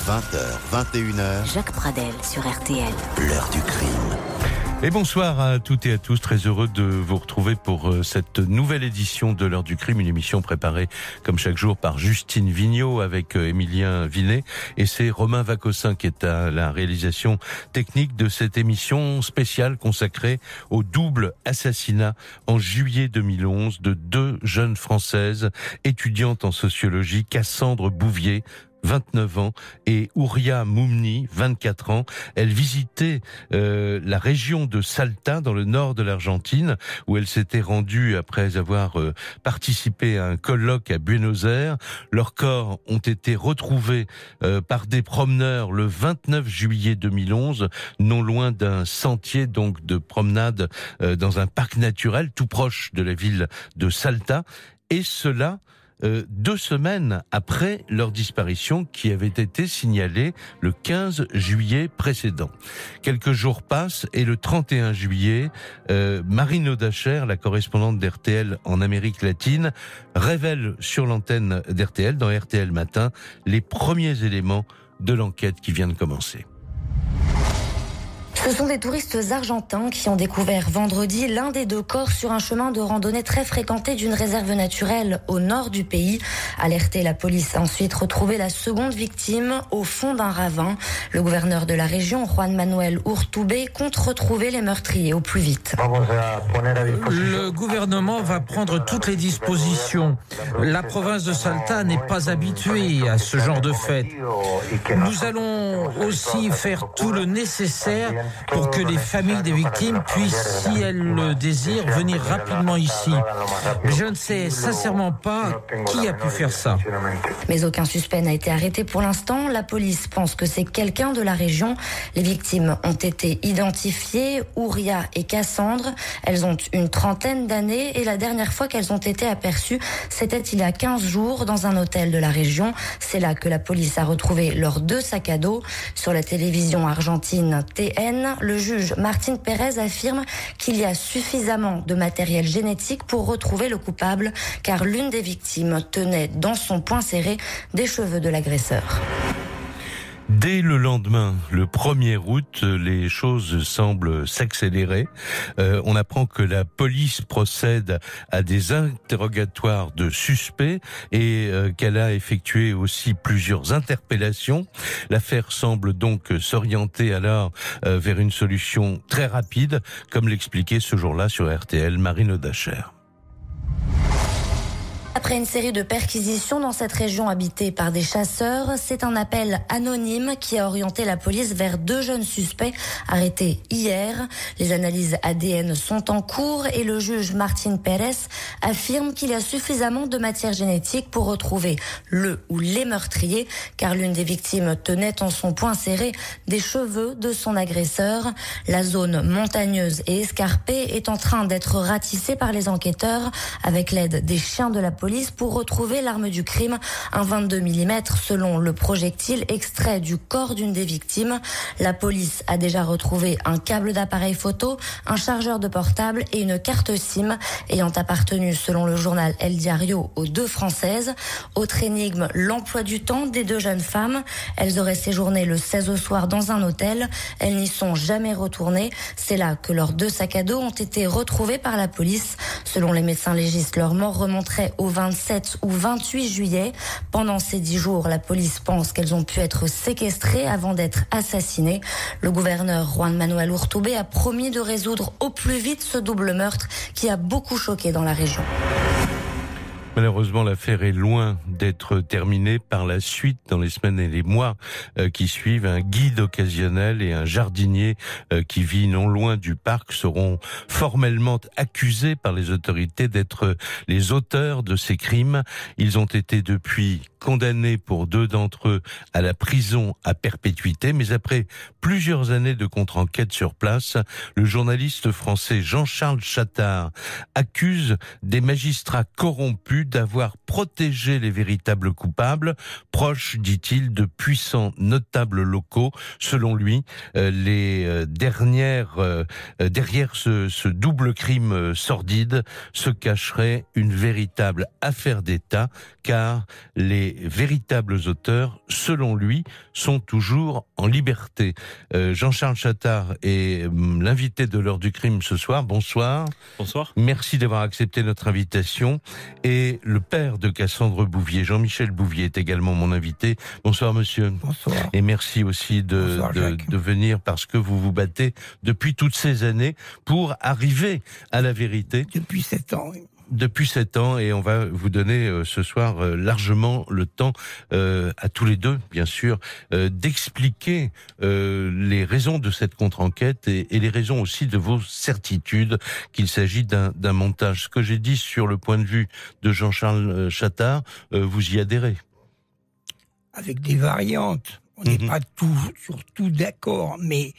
20h, 21h. Jacques Pradel sur RTL. L'heure du crime. Et bonsoir à toutes et à tous, très heureux de vous retrouver pour cette nouvelle édition de l'heure du crime, une émission préparée comme chaque jour par Justine Vignot avec Émilien Vinet, et c'est Romain Vacossin qui est à la réalisation technique de cette émission spéciale consacrée au double assassinat en juillet 2011 de deux jeunes Françaises étudiantes en sociologie, Cassandre Bouvier, 29 ans, et Ouria Moumni, 24 ans. Elle visitait la région de Salta, dans le nord de l'Argentine, où elle s'était rendue après avoir participé à un colloque à Buenos Aires. Leurs corps ont été retrouvés par des promeneurs le 29 juillet 2011, non loin d'un sentier donc de promenade dans un parc naturel tout proche de la ville de Salta. Et cela 2 semaines après leur disparition qui avait été signalée le 15 juillet précédent. Quelques jours passent et le 31 juillet, Marine Audacher, la correspondante d'RTL en Amérique latine, révèle sur l'antenne d'RTL, dans RTL Matin, les premiers éléments de l'enquête qui vient de commencer. Ce sont des touristes argentins qui ont découvert vendredi l'un des 2 corps sur un chemin de randonnée très fréquenté d'une réserve naturelle au nord du pays. Alertée, la police a ensuite retrouvé la seconde victime au fond d'un ravin. Le gouverneur de la région, Juan Manuel Urtubey, compte retrouver les meurtriers au plus vite. Le gouvernement va prendre toutes les dispositions. La province de Salta n'est pas habituée à ce genre de fête. Nous allons aussi faire tout le nécessaire pour que les familles des victimes puissent, si elles le désirent, venir rapidement ici. Mais je ne sais sincèrement pas qui a pu faire ça. Mais aucun suspect n'a été arrêté pour l'instant. La police pense que c'est quelqu'un de la région. Les victimes ont été identifiées, Ouria et Cassandre. Elles ont une trentaine d'années et la dernière fois qu'elles ont été aperçues, c'était il y a 15 jours dans un hôtel de la région. C'est là que la police a retrouvé leurs 2 sacs à dos. Sur la télévision argentine TN, le juge Martín Pérez affirme qu'il y a suffisamment de matériel génétique pour retrouver le coupable, car l'une des victimes tenait dans son poing serré des cheveux de l'agresseur. Dès le lendemain, le 1er août, les choses semblent s'accélérer. On apprend que la police procède à des interrogatoires de suspects et qu'elle a effectué aussi plusieurs interpellations. L'affaire semble donc s'orienter alors vers une solution très rapide, comme l'expliquait ce jour-là sur RTL Marine Audacher. Après une série de perquisitions dans cette région habitée par des chasseurs, c'est un appel anonyme qui a orienté la police vers 2 jeunes suspects arrêtés hier. Les analyses ADN sont en cours et le juge Martín Pérez affirme qu'il y a suffisamment de matière génétique pour retrouver le ou les meurtriers, car l'une des victimes tenait en son poing serré des cheveux de son agresseur. La zone montagneuse et escarpée est en train d'être ratissée par les enquêteurs avec l'aide des chiens de la police pour retrouver l'arme du crime, un 22 mm selon le projectile extrait du corps d'une des victimes. La police a déjà retrouvé un câble d'appareil photo, un chargeur de portable et une carte SIM ayant appartenu, selon le journal El Diario, aux 2 Françaises. Autre énigme, l'emploi du temps des 2 jeunes femmes. Elles auraient séjourné le 16 au soir dans un hôtel. Elles n'y sont jamais retournées. C'est là que leurs 2 sacs à dos ont été retrouvés par la police. Selon les médecins légistes, leur mort remonterait au 27 ou 28 juillet. Pendant ces 10 jours, la police pense qu'elles ont pu être séquestrées avant d'être assassinées. Le gouverneur Juan Manuel Urtubey a promis de résoudre au plus vite ce double meurtre qui a beaucoup choqué dans la région. Malheureusement, l'affaire est loin d'être terminée. Par la suite, dans les semaines et les mois qui suivent, un guide occasionnel et un jardinier qui vit non loin du parc seront formellement accusés par les autorités d'être les auteurs de ces crimes. Ils ont été depuis condamnés pour 2 d'entre eux à la prison à perpétuité, mais après plusieurs années de contre-enquête sur place, le journaliste français Jean-Charles Chattard accuse des magistrats corrompus d'avoir protégé les véritables coupables, proches, dit-il, de puissants notables locaux. Selon lui, derrière ce double crime sordide se cacherait une véritable affaire d'État, car les les véritables auteurs, selon lui, sont toujours en liberté. Jean-Charles Chattard est l'invité de l'heure du crime ce soir. Bonsoir. Bonsoir. Merci d'avoir accepté notre invitation. Et le père de Cassandre Bouvier, Jean-Michel Bouvier, est également mon invité. Bonsoir monsieur. Bonsoir. Et merci aussi de venir parce que vous vous battez depuis toutes ces années pour arriver à la vérité. Depuis 7 ans, oui. Depuis 7 ans, et on va vous donner ce soir largement le temps, à tous les deux, bien sûr, d'expliquer les raisons de cette contre-enquête et les raisons aussi de vos certitudes qu'il s'agit d'un montage. Ce que j'ai dit sur le point de vue de Jean-Charles Chattard, vous y adhérez? Avec des variantes. On n'est pas sur tout d'accord, mais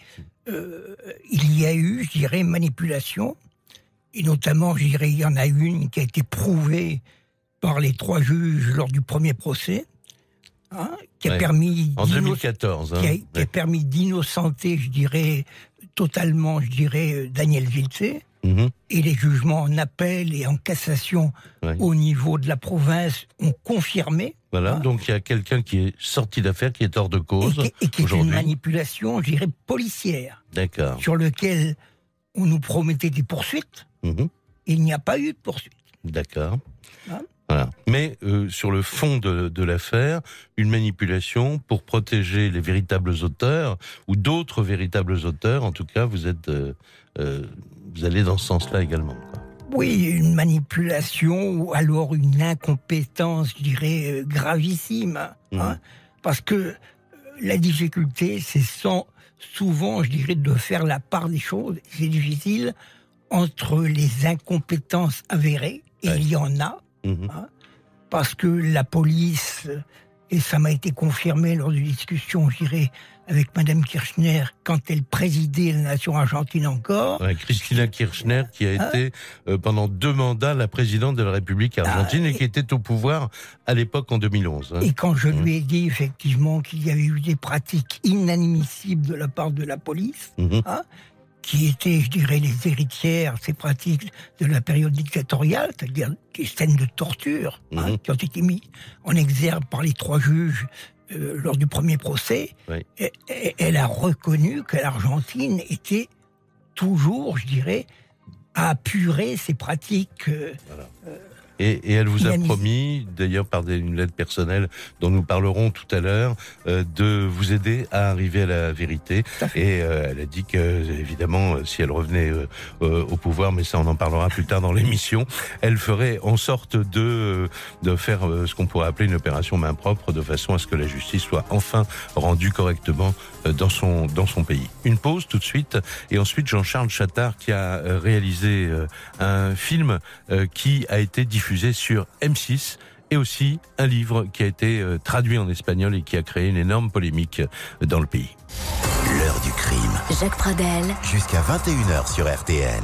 il y a eu, je dirais, manipulation. Et notamment, je dirais, il y en a une qui a été prouvée par les 3 juges lors du premier procès, qui a permis... En 2014. Qui a permis d'innocenter, je dirais, totalement, Daniel Vilsé. Et les jugements en appel et en cassation au niveau de la province ont confirmé. Voilà, donc il y a quelqu'un qui est sorti d'affaire, qui est hors de cause. Et qui est une manipulation, je dirais, policière. D'accord. Sur lequel on nous promettait des poursuites. Il n'y a pas eu de poursuite. D'accord. Voilà. Mais sur le fond de l'affaire, une manipulation pour protéger les véritables auteurs, ou d'autres véritables auteurs, en tout cas, vous allez dans ce sens-là également. Oui, une manipulation, ou alors une incompétence, je dirais, gravissime. Parce que la difficulté, c'est souvent, je dirais, de faire la part des choses. C'est difficile entre les incompétences avérées, et il y en a, parce que la police, et ça m'a été confirmé lors de discussions, je dirais, avec Madame Kirchner, quand elle présidait la nation argentine encore. Cristina Kirchner, qui a été pendant 2 mandats la présidente de la République argentine et qui était au pouvoir à l'époque en 2011. Et quand je lui ai dit effectivement qu'il y avait eu des pratiques inadmissibles de la part de la police, qui étaient, je dirais, les héritières, ces pratiques de la période dictatoriale, c'est-à-dire des scènes de torture, qui ont été mises en exergue par les 3 juges lors du premier procès. Et elle a reconnu que l'Argentine était toujours, je dirais, à apurer ces pratiques. Et elle vous a promis, d'ailleurs par une lettre personnelle dont nous parlerons tout à l'heure, de vous aider à arriver à la vérité. Et elle a dit que, évidemment, si elle revenait au pouvoir, mais ça on en parlera plus tard dans l'émission, elle ferait en sorte de faire ce qu'on pourrait appeler une opération main propre, de façon à ce que la justice soit enfin rendue correctement dans son pays. Une pause tout de suite, et ensuite Jean-Charles Chattard qui a réalisé un film qui a été diffusé sur M6, et aussi un livre qui a été traduit en espagnol et qui a créé une énorme polémique dans le pays. L'heure du crime. Jacques Pradel. Jusqu'à 21h sur RTL.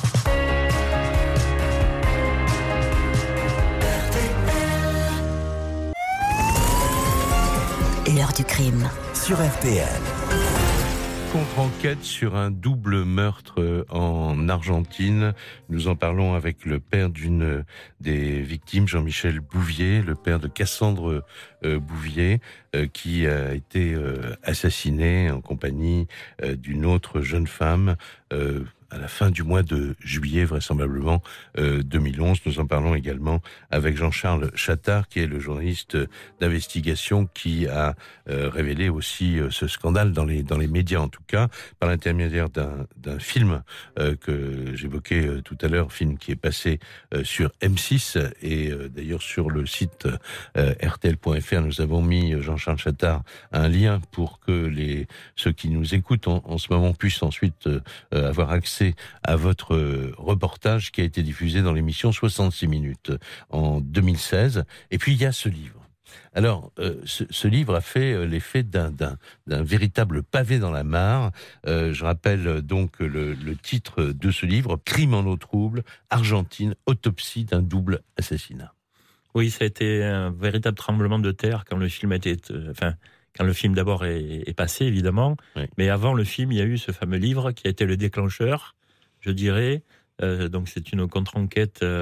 L'heure du crime. Sur RTL. Contre-enquête sur un double meurtre en Argentine. Nous en parlons avec le père d'une des victimes, Jean-Michel Bouvier, le père de Cassandre Bouvier, qui a été assassiné en compagnie d'une autre jeune femme à la fin du mois de juillet, vraisemblablement 2011. Nous en parlons également avec Jean-Charles Chattard, qui est le journaliste d'investigation qui a révélé aussi ce scandale dans les médias, en tout cas, par l'intermédiaire d'un film que j'évoquais tout à l'heure, film qui est passé sur M6, et d'ailleurs sur le site rtl.fr, nous avons mis, Jean-Charles Chattard, un lien pour que ceux qui nous écoutent en ce moment puissent ensuite avoir accès à votre reportage qui a été diffusé dans l'émission 66 minutes en 2016. Et puis il y a ce livre. Alors, ce livre a fait l'effet d'un véritable pavé dans la mare. Je rappelle donc le titre de ce livre, Crime en eau trouble, Argentine, autopsie d'un double assassinat. Oui, ça a été un véritable tremblement de terre quand le film a été... quand le film d'abord est passé, évidemment. Oui. Mais avant le film, il y a eu ce fameux livre qui a été le déclencheur, je dirais. Donc c'est une contre-enquête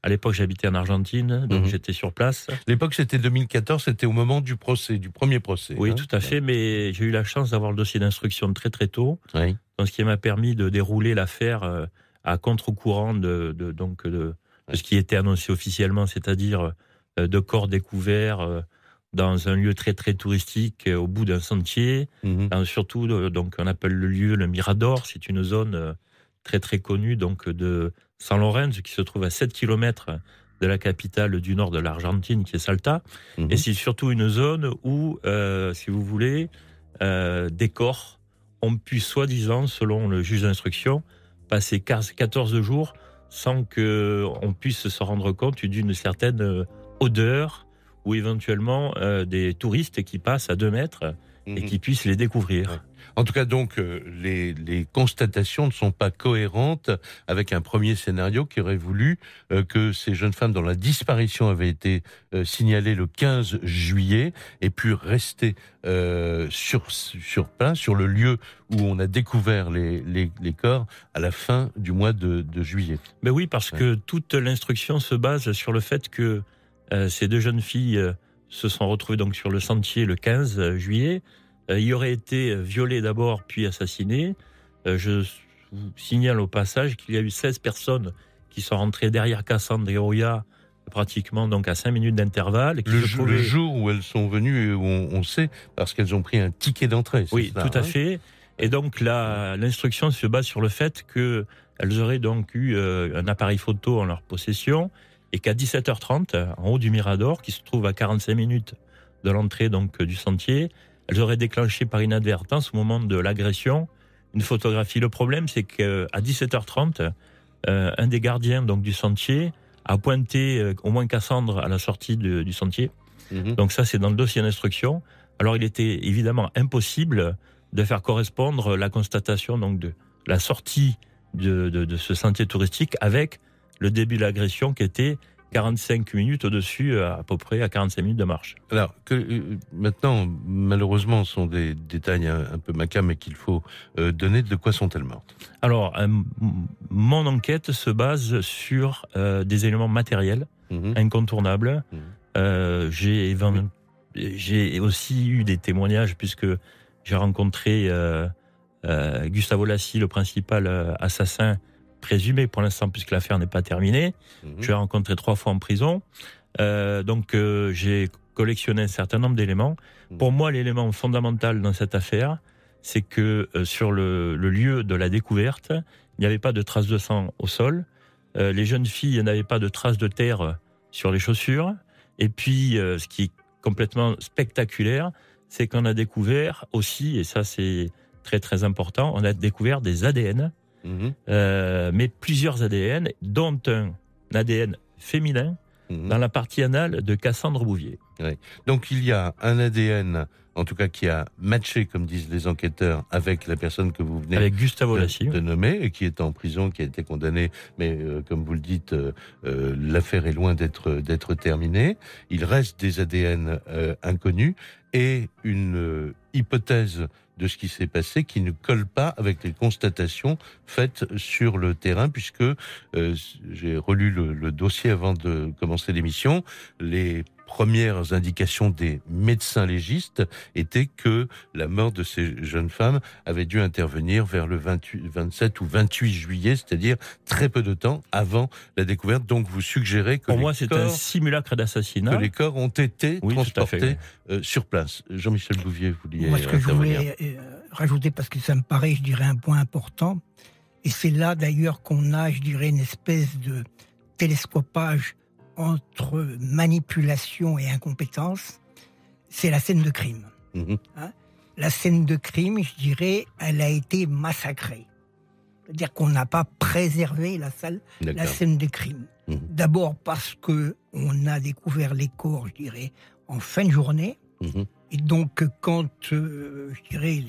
À l'époque, j'habitais en Argentine, donc j'étais sur place. L'époque, c'était 2014, c'était au moment du procès, du premier procès. Oui, tout à fait, mais j'ai eu la chance d'avoir le dossier d'instruction très très tôt, donc ce qui m'a permis de dérouler l'affaire à contre-courant de ce qui était annoncé officiellement, c'est-à-dire de corps découverts dans un lieu très très touristique, au bout d'un sentier, surtout donc on appelle le lieu le Mirador. C'est une zone très très connue donc de San Lorenzo qui se trouve à 7 km de la capitale du nord de l'Argentine qui est Salta, et c'est surtout une zone où, si vous voulez, des corps ont pu soi-disant, selon le juge d'instruction, passer 14 jours sans qu'on puisse se rendre compte d'une certaine odeur ou éventuellement des touristes qui passent à 2 mètres et qui puissent les découvrir. Ouais. En tout cas, donc, les constatations ne sont pas cohérentes avec un premier scénario qui aurait voulu que ces jeunes femmes dont la disparition avait été signalée le 15 juillet aient pu rester sur place, sur le lieu où on a découvert les corps à la fin du mois de juillet. Mais oui, parce que toute l'instruction se base sur le fait que ces 2 jeunes filles se sont retrouvées donc sur le sentier le 15 juillet. Il aurait été violé d'abord, puis assassiné. Je vous signale au passage qu'il y a eu 16 personnes qui sont rentrées derrière Cassandre et Oya, pratiquement donc à 5 minutes d'intervalle. Le jour où elles sont venues, on sait, parce qu'elles ont pris un ticket d'entrée. Oui, tout à fait. Et donc l'instruction se base sur le fait qu'elles auraient donc eu un appareil photo en leur possession, et qu'à 17h30, en haut du Mirador, qui se trouve à 45 minutes de l'entrée donc du sentier, elles auraient déclenché par inadvertance au moment de l'agression une photographie. Le problème, c'est qu'à 17h30, un des gardiens donc du sentier a pointé au moins Cassandre à la sortie du sentier. Donc ça, c'est dans le dossier d'instruction. Alors il était évidemment impossible de faire correspondre la constatation donc de la sortie de ce sentier touristique avec le début de l'agression qui était 45 minutes au-dessus, à peu près à 45 minutes de marche. Alors, maintenant, malheureusement, ce sont des détails un peu macabres, mais qu'il faut donner. De quoi sont-elles mortes ? Alors, mon enquête se base sur des éléments matériels incontournables. J'ai aussi eu des témoignages, puisque j'ai rencontré Gustavo Lassi, le principal assassin présumé pour l'instant, puisque l'affaire n'est pas terminée. Je l'ai rencontré 3 fois en prison. Donc, j'ai collectionné un certain nombre d'éléments. Pour moi, l'élément fondamental dans cette affaire, c'est que sur le lieu de la découverte, il n'y avait pas de traces de sang au sol. Les jeunes filles n'avaient pas de traces de terre sur les chaussures. Et puis, ce qui est complètement spectaculaire, c'est qu'on a découvert aussi, et ça c'est très très important, on a découvert des ADN. Mais plusieurs ADN, dont un ADN féminin dans la partie anale de Cassandre Bouvier. Oui. Donc il y a un ADN, en tout cas qui a matché, comme disent les enquêteurs, avec la personne que vous venez avec Gustavo Lassi, de nommer, et qui est en prison, qui a été condamné, mais comme vous le dites, l'affaire est loin d'être terminée. Il reste des ADN inconnus et une hypothèse de ce qui s'est passé qui ne colle pas avec les constatations faites sur le terrain, puisque j'ai relu le dossier avant de commencer l'émission. Les premières indications des médecins légistes étaient que la mort de ces jeunes femmes avait dû intervenir vers le 27 ou 28 juillet, c'est-à-dire très peu de temps avant la découverte. Donc vous suggérez que pour moi c'est un simulacre d'assassinat, que les corps ont été transportés sur place. Jean-Michel Bouvier, vous vouliez moi, ce que je voulais rajouter, parce que ça me paraît, je dirais, un point important, et c'est là d'ailleurs qu'on a, je dirais, une espèce de télescopage entre manipulation et incompétence, c'est la scène de crime. La scène de crime, je dirais, elle a été massacrée. C'est-à-dire qu'on n'a pas préservé la scène de crime. D'abord parce que on a découvert les corps, je dirais, en fin de journée. Et donc, quand, je dirais,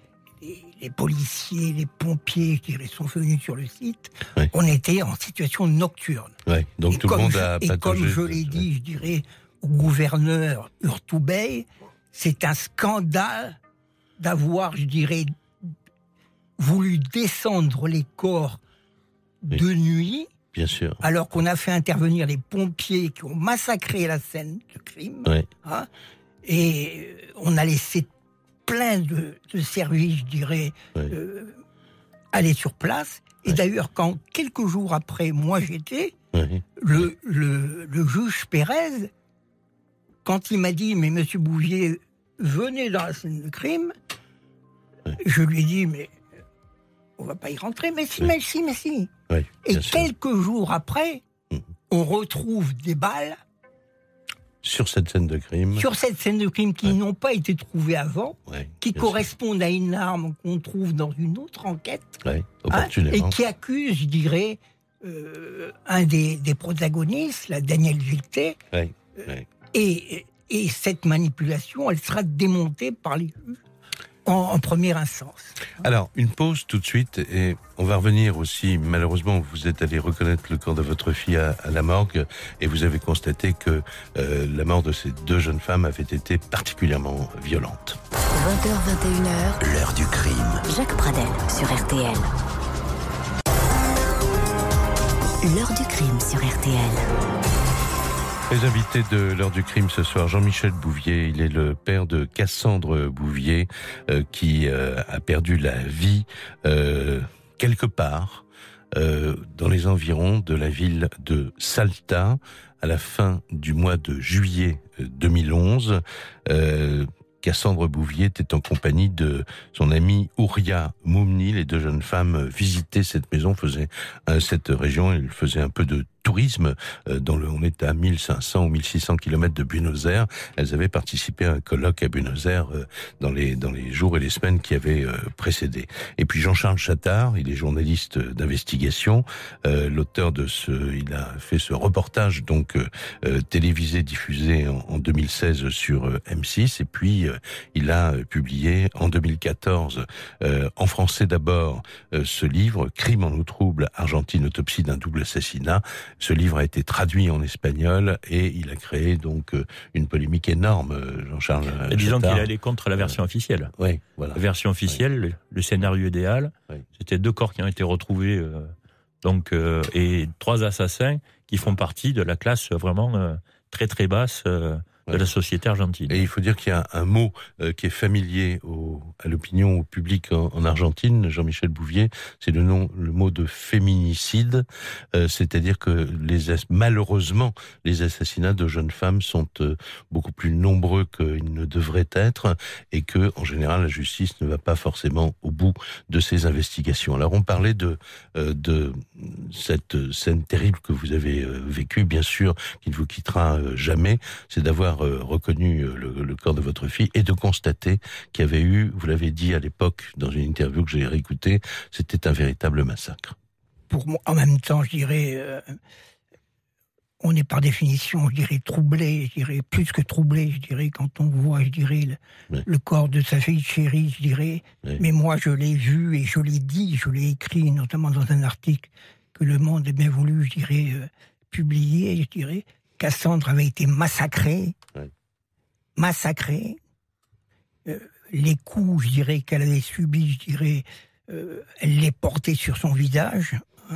les policiers, les pompiers, je dirais, sont venus sur le site, on était en situation nocturne. Donc et tout le monde a et comme je l'ai dit, je dirais, au gouverneur Urtubey, c'est un scandale d'avoir, je dirais, voulu descendre les corps de nuit bien sûr. Alors qu'on a fait intervenir les pompiers qui ont massacré la scène de crime. Ouais. Hein, et on a laissé plein de services, je dirais, aller sur place. Et d'ailleurs, quand quelques jours après, moi j'étais, le juge Pérez, quand il m'a dit, mais monsieur Bouvier, venez dans la scène de crime, je lui ai dit, mais on va pas y rentrer, mais si. Oui, et quelques jours après, on retrouve des balles sur cette scène de crime. Sur cette scène de crime qui n'ont pas été trouvées avant, qui correspondent à une arme qu'on trouve dans une autre enquête, et qui accuse, je dirais, un des protagonistes, la Daniel Gilté. Et cette manipulation, elle sera démontée par les juges en première instance. Alors, une pause tout de suite, et on va revenir aussi, malheureusement, vous êtes allé reconnaître le corps de votre fille à la morgue, et vous avez constaté que la mort de ces 2 jeunes femmes avait été particulièrement violente. 20h, 21h, l'heure du crime. Jacques Pradel sur RTL. L'heure du crime sur RTL. Les invités de l'heure du crime ce soir, Jean-Michel Bouvier, il est le père de Cassandre Bouvier qui a perdu la vie quelque part dans les environs de la ville de Salta à la fin du mois de juillet 2011. Cassandre Bouvier était en compagnie de son amie Ouria Moumni. Les 2 jeunes femmes visitaient cette maison, faisaient cette région, elles faisaient un peu de tourisme. On est à 1500 ou 1600 kilomètres de Buenos Aires. Elles avaient participé à un colloque à Buenos Aires dans les jours et les semaines qui avaient précédé. Et puis Jean-Charles Chattard, il est journaliste d'investigation, l'auteur il a fait ce reportage télévisé diffusé en 2016 sur M6, et puis il a publié en 2014 en français d'abord ce livre Crime en eau trouble, Argentine, autopsie d'un double assassinat. Ce livre a été traduit en espagnol et il a créé donc une polémique énorme, Jean-Charles Chattard. Disons qu'il allait contre la version officielle. Oui, voilà. La version officielle, le scénario idéal, c'était 2 corps qui ont été retrouvés, et 3 assassins qui font partie de la classe vraiment très très basse de la société argentine. Et il faut dire qu'il y a un mot qui est familier à l'opinion, au public en Argentine, Jean-Michel Bouvier, c'est le mot de féminicide, c'est-à-dire que malheureusement, les assassinats de jeunes femmes sont beaucoup plus nombreux qu'ils ne devraient être, et que, en général, la justice ne va pas forcément au bout de ces investigations. Alors, on parlait de cette scène terrible que vous avez vécue, bien sûr, qui ne vous quittera jamais, c'est d'avoir reconnu le corps de votre fille et de constater qu'il y avait eu, vous l'avez dit à l'époque dans une interview que j'ai réécoutée, c'était un véritable massacre. Pour moi, en même temps, je dirais, on est par définition, je dirais, troublé, je dirais, plus que troublé, je dirais, quand on voit, je dirais, le corps de sa fille chérie, je dirais. Mais moi, je l'ai vu et je l'ai dit, je l'ai écrit, notamment dans un article que Le Monde a bien voulu, je dirais, publier, je dirais. Cassandre avait été massacrée. Les coups, je dirais, qu'elle avait subis, je dirais, elle les portait sur son visage.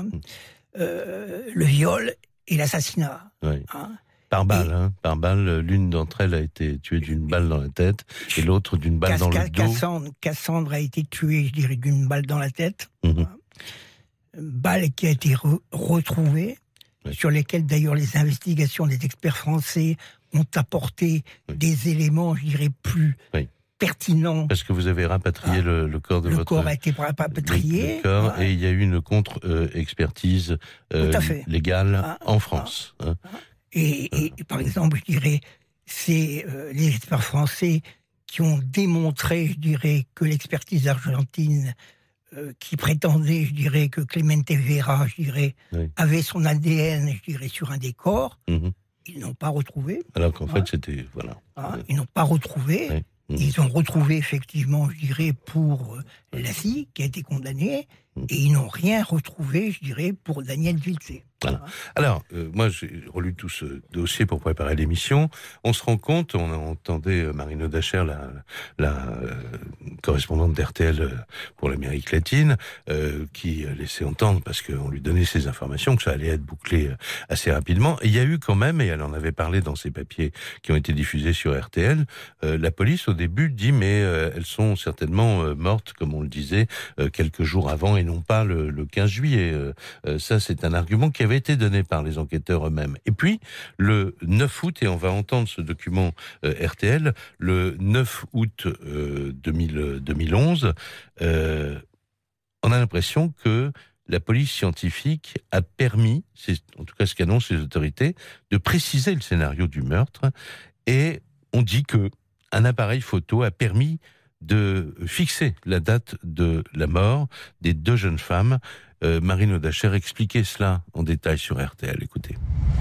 Le viol et l'assassinat. Par balle, par balle. L'une d'entre elles a été tuée d'une balle dans la tête et l'autre d'une balle dans le dos. Cassandre a été tuée, je dirais, d'une balle dans la tête. Balle qui a été retrouvée. Sur lesquels d'ailleurs les investigations des experts français ont apporté des éléments, je dirais, plus pertinents. Parce que vous avez rapatrié le corps de votre... Le corps a été rapatrié. Le corps, et il y a eu une contre-expertise légale en France. Et par exemple, je dirais, c'est les experts français qui ont démontré, je dirais, que l'expertise argentine qui prétendait, je dirais, que Clemente Vera, je dirais, avait son ADN, je dirais, sur un des corps. Ils n'ont pas retrouvé. Alors qu'en fait, c'était... Ils n'ont pas retrouvé. Ils ont retrouvé, effectivement, je dirais, pour la fille qui a été condamnée, et ils n'ont rien retrouvé, je dirais, pour Daniel Gilté. Voilà. Alors, moi, j'ai relu tout ce dossier pour préparer l'émission. On se rend compte, on entendait Marino Dacher, la correspondante d'RTL pour l'Amérique latine, qui laissait entendre, parce qu'on lui donnait ces informations, que ça allait être bouclé assez rapidement. Et il y a eu quand même, et elle en avait parlé dans ces papiers qui ont été diffusés sur RTL, la police au début dit mais elles sont certainement mortes, comme on le disait, quelques jours avant et non pas le 15 juillet. Ça, c'est un argument qui avait été donné par les enquêteurs eux-mêmes. Et puis, le 9 août, et on va entendre ce document RTL, le 9 août 2011, on a l'impression que la police scientifique a permis, c'est en tout cas ce qu'annoncent les autorités, de préciser le scénario du meurtre, et on dit que un appareil photo a permis de fixer la date de la mort des 2 jeunes femmes. Marine Audacher expliquait cela en détail sur RTL. Écoutez.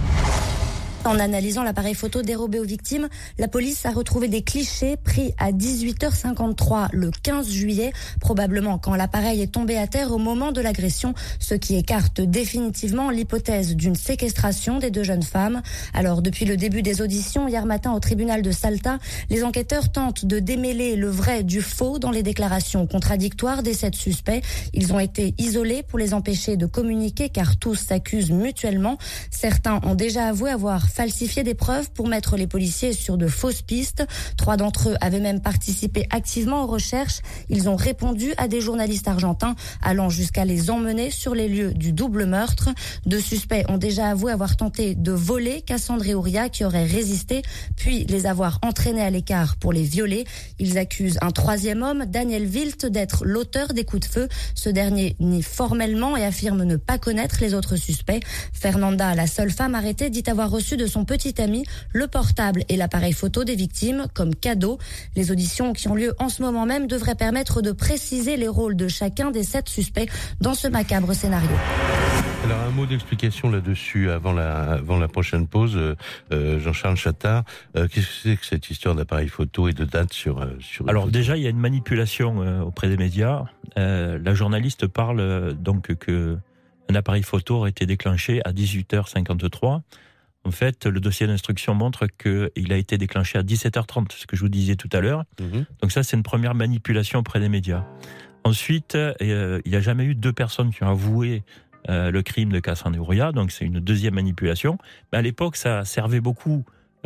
En analysant l'appareil photo dérobé aux victimes, la police a retrouvé des clichés pris à 18h53 le 15 juillet, probablement quand l'appareil est tombé à terre au moment de l'agression, ce qui écarte définitivement l'hypothèse d'une séquestration des 2 jeunes femmes. Alors, depuis le début des auditions, hier matin au tribunal de Salta, les enquêteurs tentent de démêler le vrai du faux dans les déclarations contradictoires des 7 suspects. Ils ont été isolés pour les empêcher de communiquer car tous s'accusent mutuellement. Certains ont déjà avoué avoir falsifié des preuves pour mettre les policiers sur de fausses pistes. 3 d'entre eux avaient même participé activement aux recherches. Ils ont répondu à des journalistes argentins, allant jusqu'à les emmener sur les lieux du double meurtre. 2 suspects ont déjà avoué avoir tenté de voler Cassandre et Ouria qui auraient résisté, puis les avoir entraînés à l'écart pour les violer. Ils accusent un 3e homme, Daniel Wilt, d'être l'auteur des coups de feu. Ce dernier nie formellement et affirme ne pas connaître les autres suspects. Fernanda, la seule femme arrêtée, dit avoir reçu de son petit ami le portable et l'appareil photo des victimes comme cadeau. Les auditions qui ont lieu en ce moment même devraient permettre de préciser les rôles de chacun des 7 suspects dans ce macabre scénario. Alors un mot d'explication là-dessus avant la prochaine pause, Jean-Charles Chattard. Qu'est-ce que c'est que cette histoire d'appareil photo et de date sur Alors déjà, il y a une manipulation auprès des médias. La journaliste parle donc que un appareil photo aurait été déclenché à 18h53. En fait, le dossier d'instruction montre qu'il a été déclenché à 17h30, ce que je vous disais tout à l'heure. Donc ça, c'est une première manipulation auprès des médias. Ensuite, il n'y a jamais eu 2 personnes qui ont avoué le crime de Cassandre et Ouria, donc c'est une deuxième manipulation. Mais à l'époque, ça servait beaucoup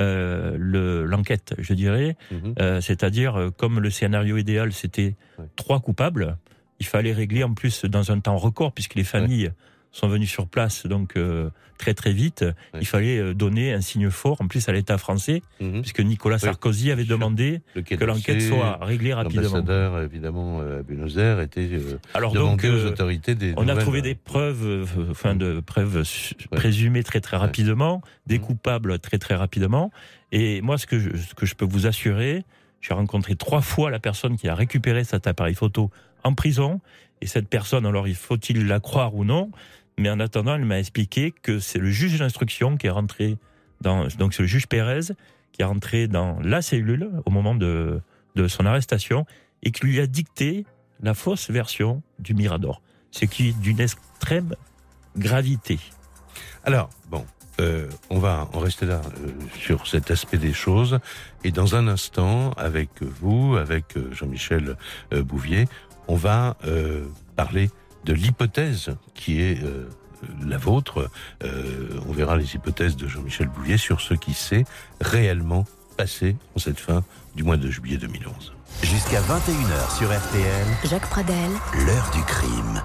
l'enquête, je dirais. C'est-à-dire, comme le scénario idéal, c'était 3 coupables, il fallait régler en plus dans un temps record, puisque les familles sont venus sur place donc très très vite. Il fallait donner un signe fort, en plus à l'État français, puisque Nicolas Sarkozy avait demandé que l'enquête soit réglée rapidement. L'ambassadeur, évidemment, à Buenos Aires était demandé aux autorités des on a trouvé des preuves, présumées très très rapidement, des coupables très très rapidement. Et moi, ce que je peux vous assurer, j'ai rencontré 3 fois la personne qui a récupéré cet appareil photo en prison. Et cette personne, alors faut-il la croire ou non, mais en attendant, elle m'a expliqué que c'est le juge d'instruction qui est rentré donc c'est le juge Pérez qui est rentré dans la cellule au moment de son arrestation et qui lui a dicté la fausse version du Mirador, ce qui est d'une extrême gravité. Alors, bon, on va en rester là sur cet aspect des choses et dans un instant, avec vous, avec Jean-Michel Bouvier, on va parler de l'hypothèse qui est la vôtre. On verra les hypothèses de Jean-Michel Bouvier sur ce qui s'est réellement passé en cette fin du mois de juillet 2011. Jusqu'à 21h sur RTL, Jacques Pradel, l'heure du crime.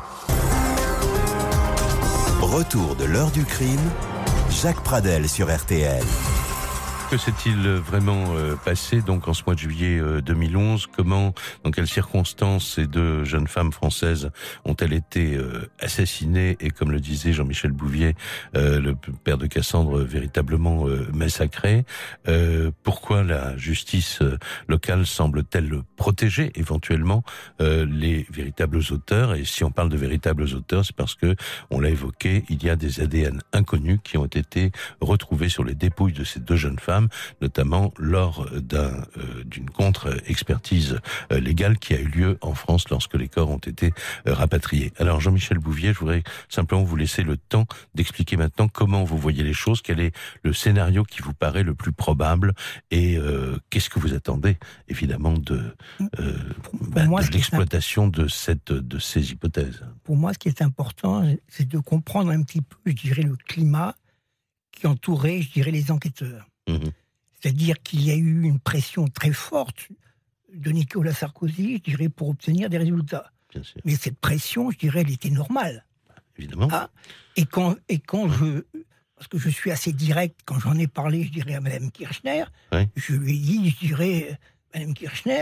Retour de l'heure du crime, Jacques Pradel sur RTL. Que s'est-il vraiment passé donc en ce mois de juillet 2011 ? Comment, dans quelles circonstances ces 2 jeunes femmes françaises ont-elles été assassinées et, comme le disait Jean-Michel Bouvier, le père de Cassandre, véritablement massacré ? Pourquoi la justice locale semble-t-elle protéger éventuellement les véritables auteurs ? Et si on parle de véritables auteurs, c'est parce que, on l'a évoqué, il y a des ADN inconnus qui ont été retrouvés sur les dépouilles de ces 2 jeunes femmes, notamment lors d'une contre-expertise légale qui a eu lieu en France lorsque les corps ont été rapatriés. Alors Jean-Michel Bouvier, je voudrais simplement vous laisser le temps d'expliquer maintenant comment vous voyez les choses, quel est le scénario qui vous paraît le plus probable et qu'est-ce que vous attendez évidemment de l'exploitation de ces hypothèses. Pour moi, ce qui est important, c'est de comprendre un petit peu, je dirais, le climat qui entourait, je dirais, les enquêteurs. C'est-à-dire qu'il y a eu une pression très forte de Nicolas Sarkozy, je dirais, pour obtenir des résultats. Bien sûr. Mais cette pression, je dirais, elle était normale. Évidemment. Et quand parce que je suis assez direct, quand j'en ai parlé, je dirais, à Mme Kirchner, je lui ai dit, je dirais, Mme Kirchner,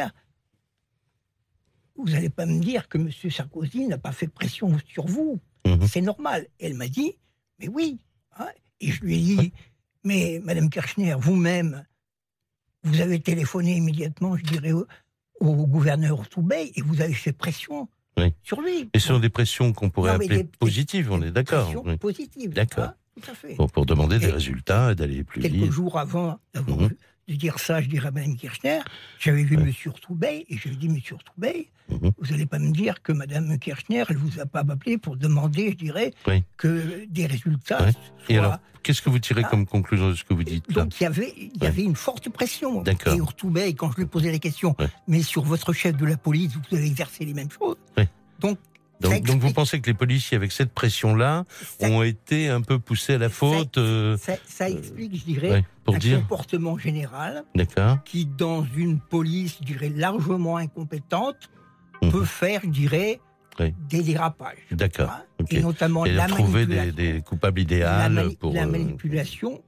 vous n'allez pas me dire que M. Sarkozy n'a pas fait pression sur vous. C'est normal. Et elle m'a dit, mais oui. Et je lui ai dit, mais Mme Kirchner, vous-même, vous avez téléphoné immédiatement, je dirais, au gouverneur Toubey et vous avez fait pression sur lui. Et ce sont des pressions qu'on pourrait appeler positives, on est d'accord. Pressions positives. D'accord. Tout à fait. Pour demander des résultats et d'aller plus vite. Quelques jours avant d'avoir de dire ça, je dirais à Mme Kirchner, j'avais vu M. Toubey et je lui ai dit, M. Toubey, vous n'allez pas me dire que Mme Kirchner, elle ne vous a pas appelé pour demander, je dirais, que des résultats soient... Et alors, qu'est-ce que vous tirez comme conclusion de ce que vous dites là? Donc il y avait une forte pression. D'accord. Et Toubey, quand je lui ai posé la question, mais sur votre chef de la police, vous avez exercé les mêmes choses. Donc vous pensez que les policiers, avec cette pression-là, ont été un peu poussés à la faute Ça explique, je dirais, comportement général qui, dans une police, je dirais, largement incompétente, peut faire, je dirais, des dérapages. D'accord. Et notamment et la trouver manipulation. des coupables idéaux pour... La manipulation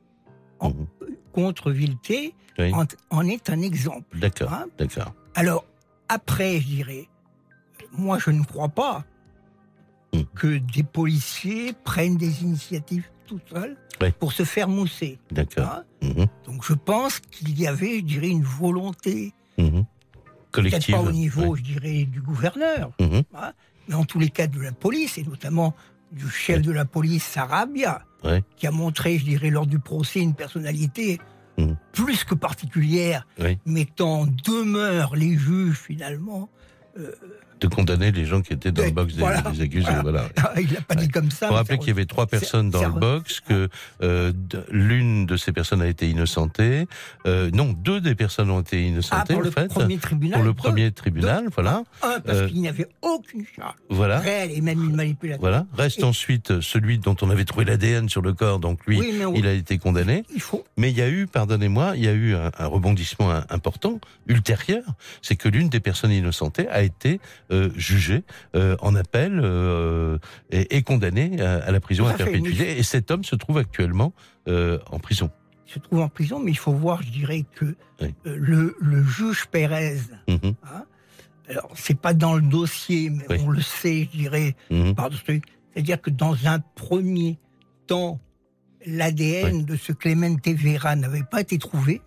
contre vileté en est un exemple. D'accord. D'accord. Alors, après, je dirais, moi, je ne crois pas que des policiers prennent des initiatives tout seuls pour se faire mousser. D'accord. Donc je pense qu'il y avait, je dirais, une volonté collective. Peut-être pas au niveau, je dirais, du gouverneur, mais en tous les cas de la police, et notamment du chef de la police, Sarabia, qui a montré, je dirais, lors du procès, une personnalité plus que particulière, mettant en demeure les juges, finalement... de condamner les gens qui étaient dans le box des accusés. Voilà. Il l'a pas dit comme ça. Pour rappeler qu'il y avait 3 personnes dans le box, que l'une de ces personnes a été innocentée. Non, 2 des personnes ont été innocentées, pour le premier tribunal. Pour le premier tribunal, voilà. Un, parce qu'il n'y avait aucune charge réelle et même une manipulation. Voilà. Reste ensuite celui dont on avait trouvé l'ADN sur le corps, donc lui, il a été condamné. Mais il y a eu, pardonnez-moi, il y a eu un rebondissement important, ultérieur, c'est que l'une des personnes innocentées a été jugé en appel et condamné à la prison à perpétuité. Et cet homme se trouve actuellement en prison. Il se trouve en prison, mais il faut voir, je dirais, que le juge Pérez, alors c'est pas dans le dossier, mais on le sait, je dirais, par truc. C'est-à-dire que dans un premier temps, l'ADN de ce Clemente Vera n'avait pas été trouvé,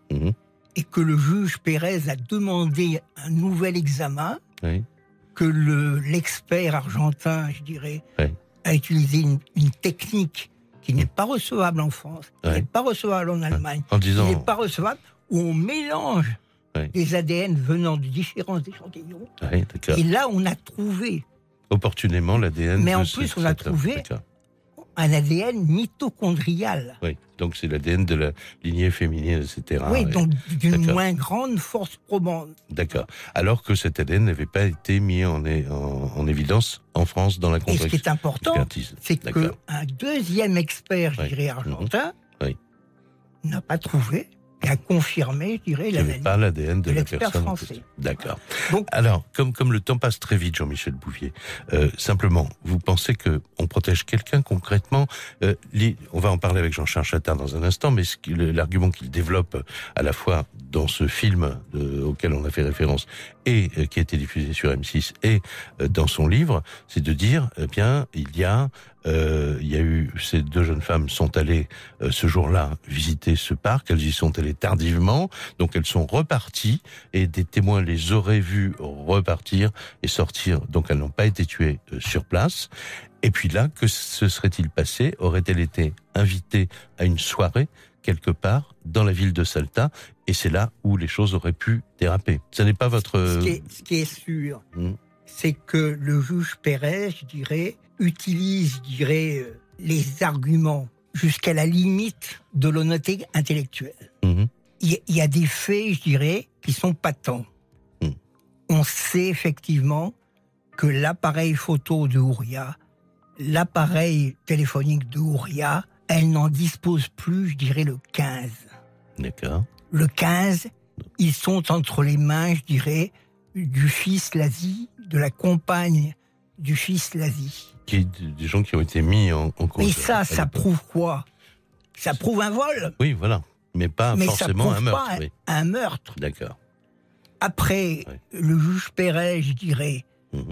et que le juge Pérez a demandé un nouvel examen, que l'expert argentin, je dirais, a utilisé une technique qui n'est pas recevable en France, qui n'est pas recevable en Allemagne, qui n'est pas recevable, où on mélange des ADN venant de différents échantillons. Et là, on a trouvé... opportunément l'ADN. Mais en plus, on a trouvé un ADN mitochondrial. Oui, donc c'est l'ADN de la lignée féminine, etc. Oui, donc d'une moins grande force probante. D'accord. Alors que cet ADN n'avait pas été mis en évidence en France dans la contexte. Et ce qui est important, c'est qu'un deuxième expert, je dirais, argentin, n'a pas trouvé et a confirmé, je dirais, l'ADN de l'expert français. D'accord. Donc, alors, comme le temps passe très vite, Jean-Michel Bouvier, simplement, vous pensez que on protège quelqu'un concrètement on va en parler avec Jean-Charles Chatin dans un instant, mais l'argument qu'il développe à la fois dans ce film auquel on a fait référence et qui a été diffusé sur M6 et dans son livre, c'est de dire, il y a eu, ces 2 jeunes femmes sont allées ce jour-là visiter ce parc, elles y sont allées tardivement, donc elles sont reparties et des témoins les auraient vues repartir et sortir, donc elles n'ont pas été tuées sur place. Et puis là, que se serait-il passé? Aurait-elle été invitée à une soirée quelque part dans la ville de Salta? Et c'est là où les choses auraient pu déraper. Ce n'est pas votre... Ce qui est sûr, c'est que le juge Pérez, je dirais, utilise, je dirais, les arguments jusqu'à la limite de l'honnêteté intellectuelle. Il y a des faits, je dirais, qui sont patents. on sait effectivement que l'appareil photo de Ouria, l'appareil téléphonique de Ouria, elle n'en dispose plus, je dirais, le 15. D'accord. Le 15, ils sont entre les mains, je dirais, du fils Lazi, de la compagne du fils Lazi. Des gens qui ont été mis en cause. Et ça prouve quoi? Ça prouve un vol. Oui, voilà. Mais pas forcément un meurtre. Pas un meurtre. D'accord. Après, le juge Perret, je dirais,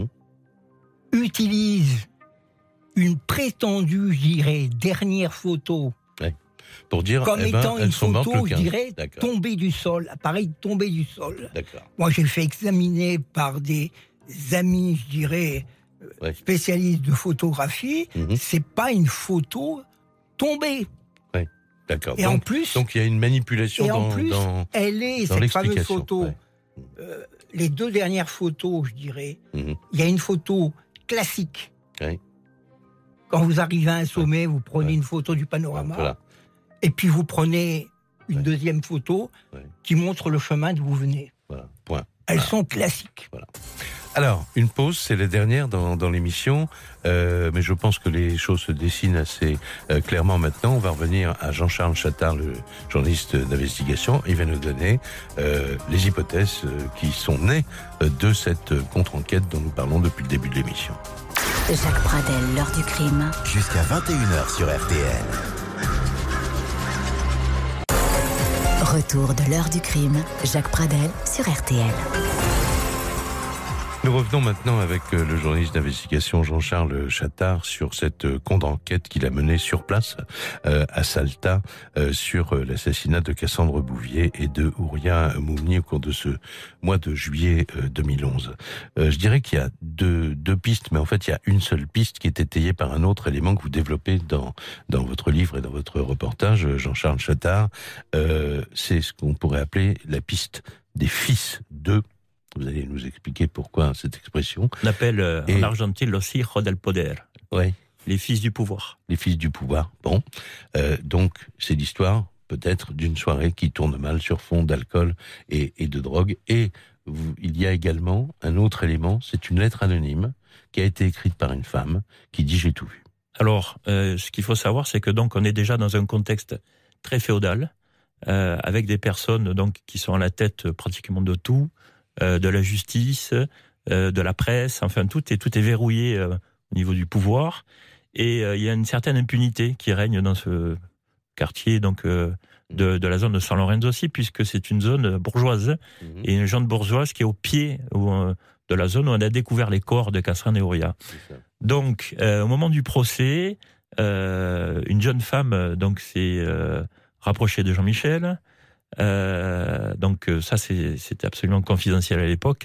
utilise une prétendue, je dirais, dernière photo. Pour dire, comme étant une photo, je dirais, D'accord. tombée du sol, appareil tombé du sol. D'accord. Moi, j'ai fait examiner par des amis, je dirais, spécialistes de photographie. C'est pas une photo tombée. Oui, d'accord. Et donc, en plus, donc il y a une manipulation elle est dans cette fameuse l'explication. photo. Les deux dernières photos, je dirais. Il y a une photo classique. Quand vous arrivez à un sommet, vous prenez une photo du panorama. Voilà. Et puis vous prenez une deuxième photo qui montre le chemin d'où vous venez. Voilà, point. Elles sont classiques. Voilà. Alors, une pause, c'est la dernière dans l'émission, mais je pense que les choses se dessinent assez clairement maintenant. On va revenir à Jean-Charles Chattard, le journaliste d'investigation. Il va nous donner les hypothèses qui sont nées de cette contre-enquête dont nous parlons depuis le début de l'émission. Jacques Pradel, l'heure du crime. Jusqu'à 21h sur RTL. Retour de l'heure du crime. Jacques Pradel sur RTL. Nous revenons maintenant avec le journaliste d'investigation Jean-Charles Chattard sur cette contre-enquête qu'il a menée sur place à Salta sur l'assassinat de Cassandre Bouvier et de Ouria Moumni au cours de ce mois de juillet 2011. Je dirais qu'il y a deux pistes, mais en fait il y a une seule piste qui est étayée par un autre élément que vous développez dans votre livre et dans votre reportage, Jean-Charles Chattard. C'est ce qu'on pourrait appeler la piste des fils de... Vous allez nous expliquer pourquoi cette expression. On appelle en Argentine los hijos del poder. Oui. Les fils du pouvoir. Les fils du pouvoir. Bon. Donc, c'est l'histoire, peut-être, d'une soirée qui tourne mal sur fond d'alcool et de drogue. Et il y a également un autre élément, c'est une lettre anonyme qui a été écrite par une femme qui dit « J'ai tout vu ». Alors, ce qu'il faut savoir, c'est que donc on est déjà dans un contexte très féodal, avec des personnes donc qui sont à la tête pratiquement de tout, de la justice, de la presse, enfin tout est verrouillé au niveau du pouvoir, et il y a une certaine impunité qui règne dans ce quartier donc de la zone de San Lorenzo aussi, puisque c'est une zone bourgeoise et une zone bourgeoise qui est au pied de la zone où on a découvert les corps de Cassandre et Ouria. Donc au moment du procès, une jeune femme donc s'est rapprochée de Jean-Michel. Donc ça c'était absolument confidentiel à l'époque.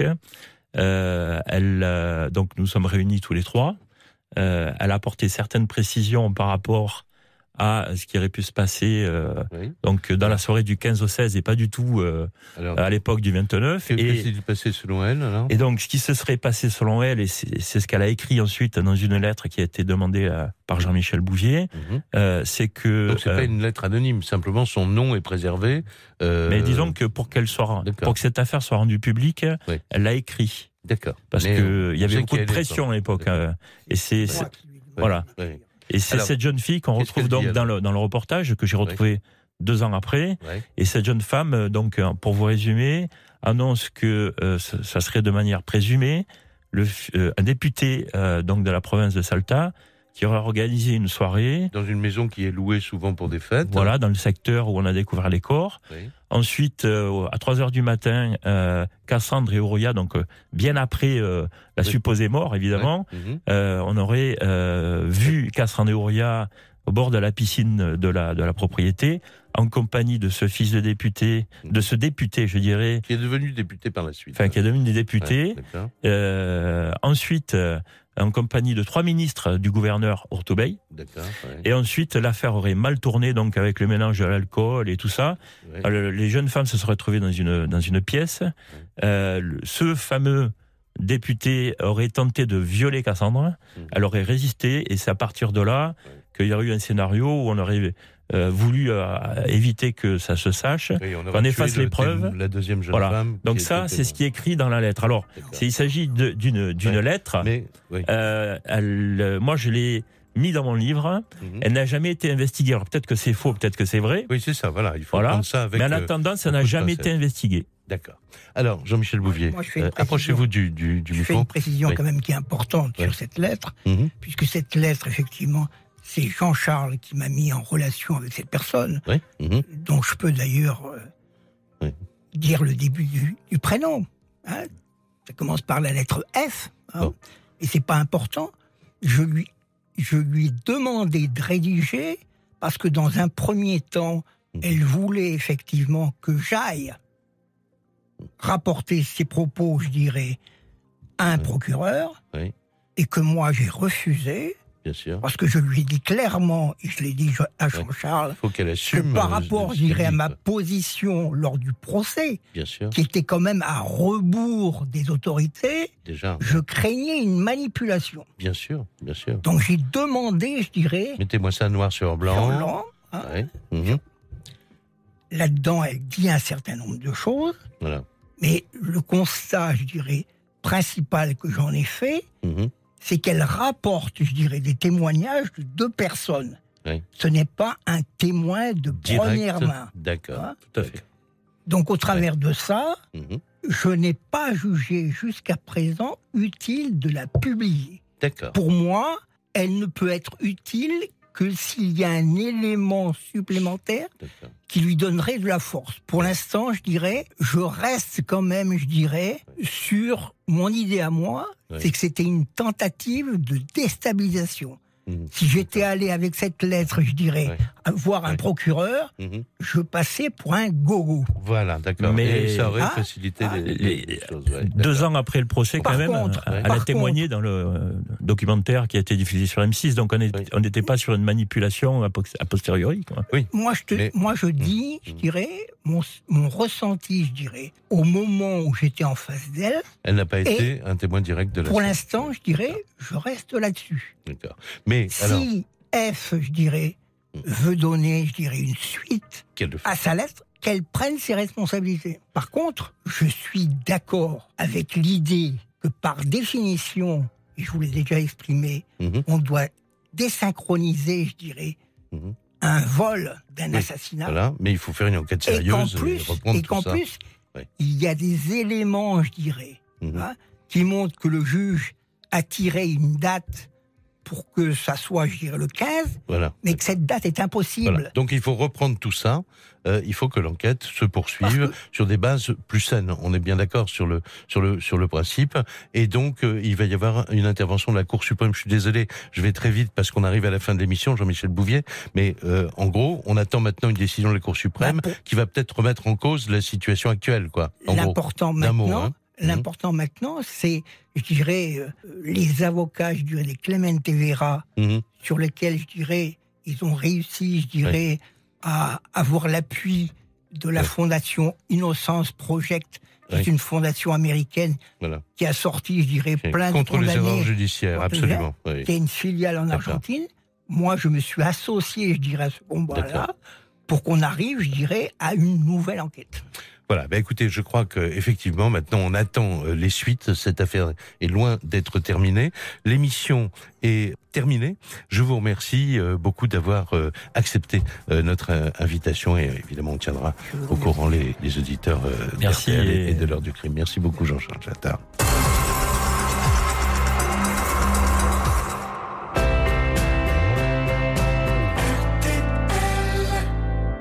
Donc nous sommes réunis tous les trois. Elle a apporté certaines précisions par rapport à ce qui aurait pu se passer donc dans la soirée du 15 au 16 et pas du tout à l'époque du 29. Qu'est-ce qui s'est passé selon elle alors ? Et donc ce qui se serait passé selon elle, et c'est ce qu'elle a écrit ensuite dans une lettre qui a été demandée par Jean-Michel Bouvier, c'est que... Donc c'est pas une lettre anonyme, simplement son nom est préservé. Mais disons que pour que cette affaire soit rendue publique, elle l'a écrit. D'accord. Parce qu'il y avait beaucoup de pression à l'époque. Et c'est voilà. Ouais. Et c'est cette jeune fille qu'on retrouve donc dans le reportage, que j'ai retrouvé 2 ans après. Et cette jeune femme, donc, pour vous résumer, annonce que ça serait de manière présumée un député donc de la province de Salta qui aurait organisé une soirée. Dans une maison qui est louée souvent pour des fêtes. Voilà, dans le secteur où on a découvert les corps. Ensuite, à 3h du matin, Cassandre et Ouria, donc bien après la supposée mort, évidemment, on aurait vu Cassandre et Ouria au bord de la piscine de la propriété, en compagnie de ce fils de député, de ce député, je dirais. Qui est devenu député par la suite. Enfin, qui est devenu député. Ensuite, en compagnie de 3 ministres du gouverneur Ortobey. Et ensuite, l'affaire aurait mal tourné, donc avec le mélange de l'alcool et tout ça. Les jeunes femmes se seraient trouvées dans une pièce. Ce fameux député aurait tenté de violer Cassandre. Elle aurait résisté, et c'est à partir de là qu'il y aurait eu un scénario où on aurait voulu éviter que ça se sache, qu'on efface les preuves. La deuxième jeune femme. Donc ça, c'est ce qui est écrit dans la lettre. Alors, il s'agit d'une lettre. Mais, moi, je l'ai mis dans mon livre. Elle n'a jamais été investiguée. Alors peut-être que c'est faux, peut-être que c'est vrai. Oui, c'est ça. Voilà, il faut prendre ça avec. Mais en attendant, ça n'a jamais été investigué. D'accord. Alors, Jean-Michel Bouvier, approchez-vous du micro. Je fais une précision quand même qui est importante sur cette lettre, puisque cette lettre, effectivement, c'est Jean-Charles qui m'a mis en relation avec cette personne, dont je peux d'ailleurs dire le début du prénom. Hein. Ça commence par la lettre F, et c'est pas important. Je lui ai demandé de rédiger, parce que dans un premier temps, elle voulait effectivement que j'aille rapporter ses propos, je dirais, à un procureur, et que moi j'ai refusé, bien sûr, parce que je lui ai dit clairement, et je l'ai dit à Jean-Charles, faut qu'elle assume, que par rapport, je dirais, à ma position lors du procès, bien sûr, qui était quand même à rebours des autorités, déjà, je craignais une manipulation. Bien sûr, bien sûr. Donc j'ai demandé, je dirais... Mettez-moi ça noir sur blanc. Là-dedans, elle dit un certain nombre de choses. Voilà. Mais le constat, je dirais, principal que j'en ai fait, c'est qu'elle rapporte, je dirais, des témoignages de 2 personnes. Ce n'est pas un témoin de première main. D'accord, tout à fait. Donc, au travers de ça, je n'ai pas jugé jusqu'à présent utile de la publier. D'accord. Pour moi, elle ne peut être utile que s'il y a un élément supplémentaire qui lui donnerait de la force. Pour l'instant, je dirais, je reste quand même, je dirais, sur mon idée à moi, c'est que c'était une tentative de déstabilisation. Si j'étais allé avec cette lettre, je dirais, voir un procureur, je passais pour un gogo. Voilà, d'accord. Mais ça aurait facilité les choses. 2 ans après le procès, quand même, elle a témoigné dans le documentaire qui a été diffusé sur M6, donc on n'était pas sur une manipulation a posteriori. Quoi. Oui. Moi, je dis, je dirais, mon ressenti, je dirais, au moment où j'étais en face d'elle. Elle n'a pas été un témoin direct de la Pour l'instant, je dirais, je reste là-dessus. D'accord. Mais si F, je dirais, veut donner, je dirais, une suite à sa lettre, qu'elle prenne ses responsabilités. Par contre, je suis d'accord avec l'idée que par définition, et je vous l'ai déjà exprimé, on doit désynchroniser, je dirais, un vol d'un assassinat. Voilà, mais il faut faire une enquête sérieuse et qu'en plus, il y a des éléments, je dirais, qui montrent que le juge a tiré une date pour que ça soit, je dirais, le 15, mais que cette date est impossible. Voilà. Donc il faut reprendre tout ça, il faut que l'enquête se poursuive sur des bases plus saines. On est bien d'accord sur le principe, et donc il va y avoir une intervention de la Cour suprême. Je suis désolé, je vais très vite parce qu'on arrive à la fin de l'émission, Jean-Michel Bouvier, mais en gros, on attend maintenant une décision de la Cour suprême qui va peut-être remettre en cause la situation actuelle, quoi. L'important maintenant, c'est, je dirais, les avocats, je dirais, les Clemente Vera, sur lesquels, je dirais, ils ont réussi, je dirais, à avoir l'appui de la fondation Innocence Project, qui est une fondation américaine qui a sorti, je dirais, plein de contre les erreurs judiciaires, absolument. Qui est une filiale en Argentine. Moi, je me suis associé, je dirais, à ce combat-là, pour qu'on arrive, je dirais, à une nouvelle enquête. Voilà, écoutez, je crois que effectivement maintenant on attend les suites. Cette affaire est loin d'être terminée. L'émission est terminée. Je vous remercie beaucoup d'avoir accepté notre invitation, et évidemment on tiendra au courant les auditeurs Merci et de l'heure du crime. Merci beaucoup Jean-Charles Jattard.